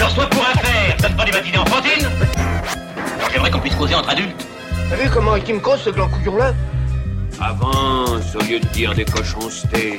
Je reçois pour un faire, ça te prend des matinées en fantine. Alors j'aimerais qu'on puisse causer entre adultes. T'as vu comment il me cause ce gland couillon-là? Avance, au lieu de dire des cochoncetés.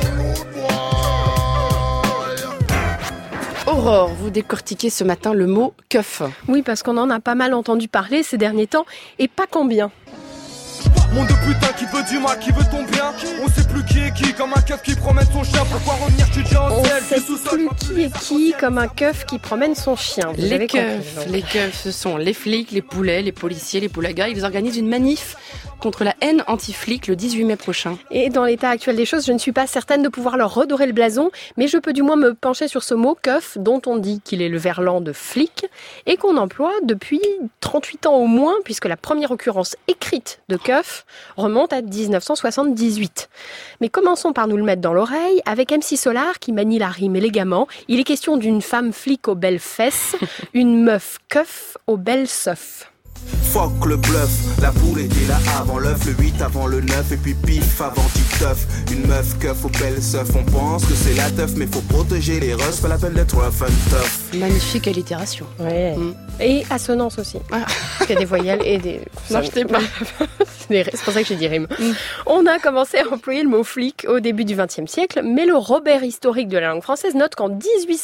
Aurore, vous décortiquez ce matin le mot « keuf ». Oui, parce qu'on en a pas mal entendu parler ces derniers temps, et pas combien. Monde de putain qui veut du mal, qui veut ton bien. On sait plus qui est qui, comme un keuf qui promène son chien. Pourquoi revenir, tu dis en On selle, sait du sous-sol, plus pas qui est qui, comme un keuf qui promène son chien. Vous Les avez compris, keufs, donc. les keufs, ce sont les flics, les poulets, les policiers, les poulagas. Ils organisent une manif contre la haine anti-flic le 18 mai prochain. Et dans l'état actuel des choses, je ne suis pas certaine de pouvoir leur redorer le blason, mais je peux du moins me pencher sur ce mot keuf, dont on dit qu'il est le verlan de flic, et qu'on emploie depuis 38 ans au moins, puisque la première occurrence écrite de keuf remonte à 1978. Mais commençons par nous le mettre dans l'oreille, avec MC Solar qui manie la rime élégamment. Il est question d'une femme flic aux belles fesses, une meuf keuf aux belles seufs. Fuck le bluff, la poule était là avant l'œuf, le 8 avant le 9 et puis pif avant Titeuf. Une meuf keuf aux belles seufs, on pense que c'est la teuf, mais faut protéger les russes, pas la peine d'être rough and tough. Magnifique allitération. Ouais. Et assonance aussi. Parce qu'il y a des voyelles et des... Non, je t'ai pas. C'est pour ça que j'ai dit rime. On a commencé à employer le mot flic au début du XXe siècle, mais le Robert historique de la langue française note qu'en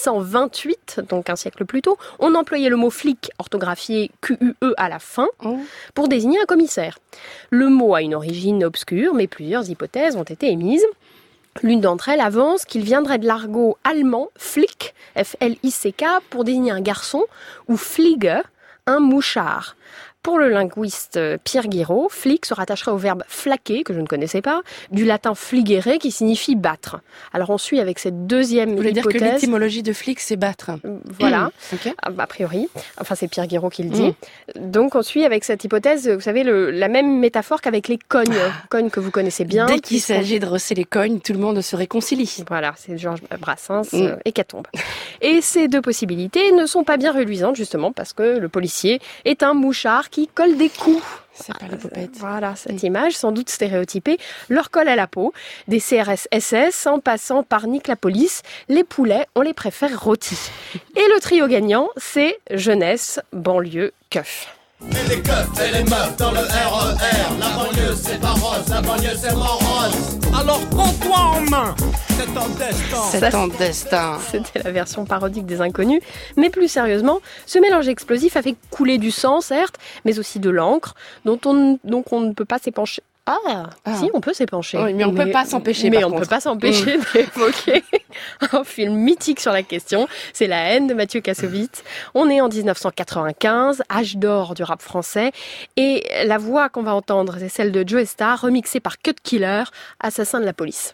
1828, donc un siècle plus tôt, on employait le mot flic, orthographié QUE à la fin, pour désigner un commissaire. Le mot a une origine obscure, mais plusieurs hypothèses ont été émises. L'une d'entre elles avance qu'il viendrait de l'argot allemand Flick, F-L-I-C-K, pour désigner un garçon, ou Flieger, un mouchard. Pour le linguiste Pierre Guiraud, flic se rattacherait au verbe flaquer, que je ne connaissais pas, du latin fligere, qui signifie battre. Alors on suit avec cette deuxième Vous voulez dire hypothèse. que l'étymologie de flic, c'est battre. Voilà, Ok. a priori. Enfin, c'est Pierre Guiraud qui le dit. Donc on suit avec cette hypothèse, vous savez, la même métaphore qu'avec les cognes. Cognes que vous connaissez bien. Dès qu'il puisqu'on- s'agit de rosser les cognes, tout le monde se réconcilie. Voilà, c'est Georges Brassens, Hécatombe. Et ces deux possibilités ne sont pas bien reluisantes, justement, parce que le policier est un mouchard qui colle des coups. C'est pas la popette. Voilà, cette image, sans doute stéréotypée, leur colle à la peau. Des CRS-SS, en passant par Nick la police, les poulets, on les préfère rôtis. Et le trio gagnant, c'est jeunesse, banlieue, keuf. Et les keufs et les meufs dans le RER. La banlieue c'est pas rose, la banlieue c'est morose. Alors prends-toi en main, c'est ton destin. C'est ton destin. C'était la version parodique des Inconnus. Mais plus sérieusement, ce mélange explosif a fait couler du sang, certes, mais aussi de l'encre, donc on ne peut pas s'épancher. Si, on peut s'épancher. Oui, mais on ne peut pas s'empêcher, Mais par on ne contre. peut pas s'empêcher d'évoquer un film mythique sur la question. C'est La haine de Mathieu Kassovitz. On est en 1995, âge d'or du rap français. Et la voix qu'on va entendre, c'est celle de Joe Star, remixée par Cut Killer, assassin de la police.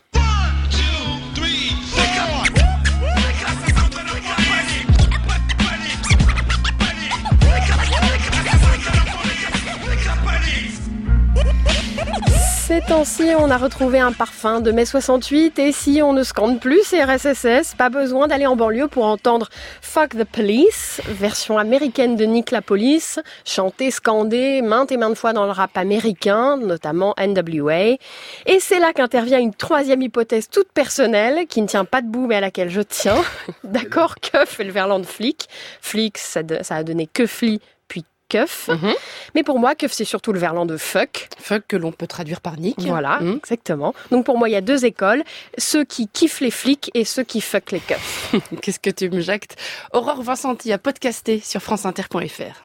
Ces temps-ci, on a retrouvé un parfum de mai 68 et si on ne scande plus CRSSS, pas besoin d'aller en banlieue pour entendre Fuck the Police, version américaine de Nick la Police, chantée, scandée maintes et maintes fois dans le rap américain, notamment NWA. Et c'est là qu'intervient une troisième hypothèse toute personnelle, qui ne tient pas debout mais à laquelle je tiens. D'accord, keuf et le verlan de flic. Flic, ça a donné que fli, puis keuf. Mais pour moi, keuf, c'est surtout le verlan de fuck. Fuck que l'on peut traduire par Nick. Voilà, exactement. Donc pour moi, il y a deux écoles, ceux qui kiffent les flics et ceux qui fuck les keufs. Qu'est-ce que tu me jactes. Aurore Vincenti a podcasté sur franceinter.fr.